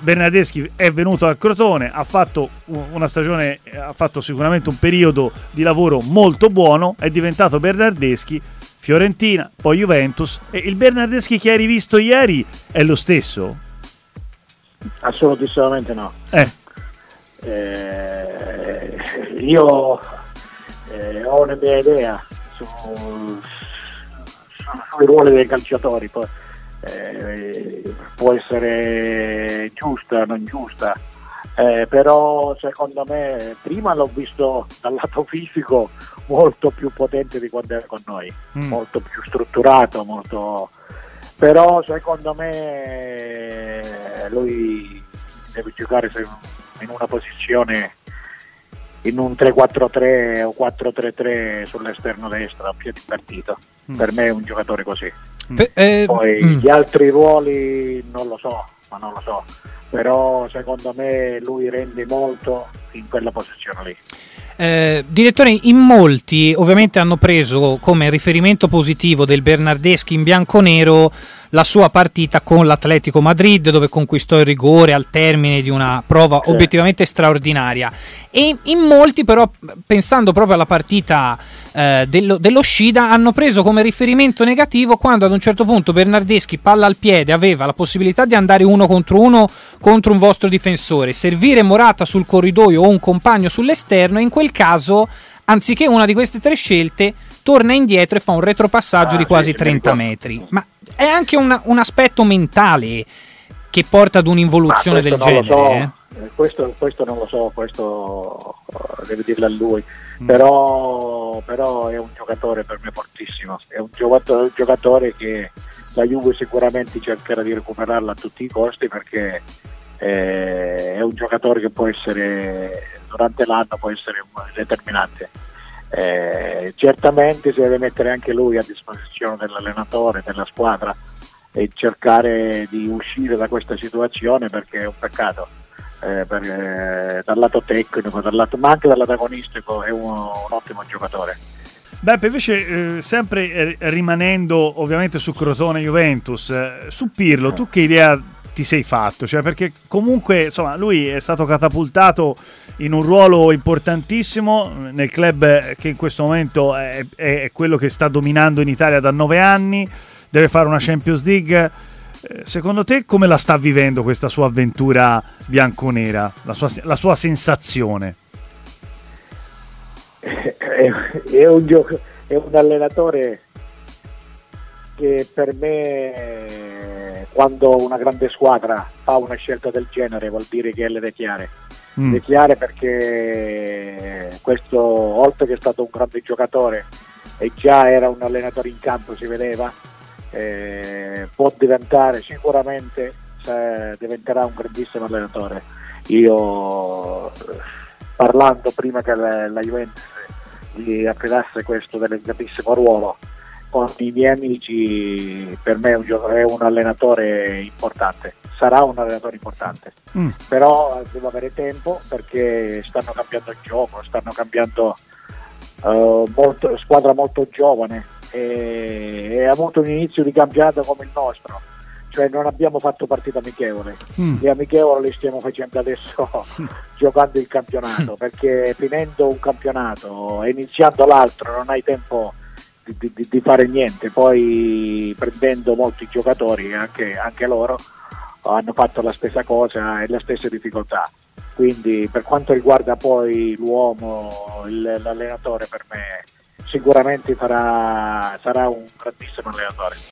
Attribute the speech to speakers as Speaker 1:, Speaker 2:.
Speaker 1: Bernardeschi è venuto al Crotone, ha fatto una stagione, ha fatto sicuramente un periodo di lavoro molto buono, è diventato Bernardeschi, Fiorentina, poi Juventus, e il Bernardeschi che hai rivisto ieri è lo stesso?
Speaker 2: Assolutissimamente no. Io ho una mia idea sui ruoli dei calciatori, poi può essere giusta, non giusta, però secondo me prima l'ho visto dal lato fisico molto più potente di quando era con noi, molto più strutturato, però secondo me lui deve giocare in una posizione, in un 3-4-3 o 4-3-3 sull'esterno destro a piedi partito. Per me è un giocatore così. Poi gli altri ruoli non lo so, però secondo me lui rende molto in quella posizione lì.
Speaker 3: Direttore, in molti ovviamente hanno preso come riferimento positivo del Bernardeschi in bianconero la sua partita con l'Atletico Madrid, dove conquistò il rigore al termine di una prova obiettivamente straordinaria, e in molti però, pensando proprio alla partita dello Scida, hanno preso come riferimento negativo quando ad un certo punto Bernardeschi, palla al piede, aveva la possibilità di andare 1-1 contro un vostro difensore, servire Morata sul corridoio o un compagno sull'esterno, e in quel caso, anziché una di queste tre scelte, torna indietro e fa un retropassaggio di quasi 30 metri. Ma è anche un aspetto mentale che porta ad un'involuzione del genere.
Speaker 2: Questo non lo so, questo deve dirlo a lui. Però è un giocatore per me fortissimo, è un giocatore che la Juve sicuramente cercherà di recuperarla a tutti i costi, perché è un giocatore che può essere, durante l'anno può essere determinante. Certamente si deve mettere anche lui a disposizione dell'allenatore, della squadra, e cercare di uscire da questa situazione, perché è un peccato, dal lato tecnico, ma anche dal lato agonistico è un ottimo giocatore.
Speaker 1: Beppe, invece sempre rimanendo ovviamente su Crotone Juventus, su Pirlo, tu che idea ti sei fatto? Cioè, perché comunque insomma lui è stato catapultato in un ruolo importantissimo nel club che in questo momento è quello che sta dominando in Italia da 9 anni, deve fare una Champions League. Secondo te come la sta vivendo questa sua avventura bianconera, la sua sensazione?
Speaker 2: È un allenatore che per me, quando una grande squadra fa una scelta del genere, vuol dire che le chiare. Le chiare, perché questo, oltre che è stato un grande giocatore e già era un allenatore in campo, si vedeva, può diventare sicuramente, diventerà un grandissimo allenatore. Io, parlando prima che la Juventus gli affidasse questo delicatissimo ruolo con i miei amici, per me è un allenatore importante, sarà un allenatore importante, però devo avere tempo, perché stanno cambiando il gioco, stanno cambiando squadra molto giovane, e ha avuto un inizio di campionato come il nostro, cioè non abbiamo fatto partita amichevole, le amichevoli le stiamo facendo adesso giocando il campionato, perché finendo un campionato e iniziando l'altro non hai tempo di fare niente. Poi prendendo molti giocatori, anche loro hanno fatto la stessa cosa e le stesse difficoltà, quindi per quanto riguarda poi l'uomo, l'allenatore, per me sicuramente sarà un grandissimo allenatore.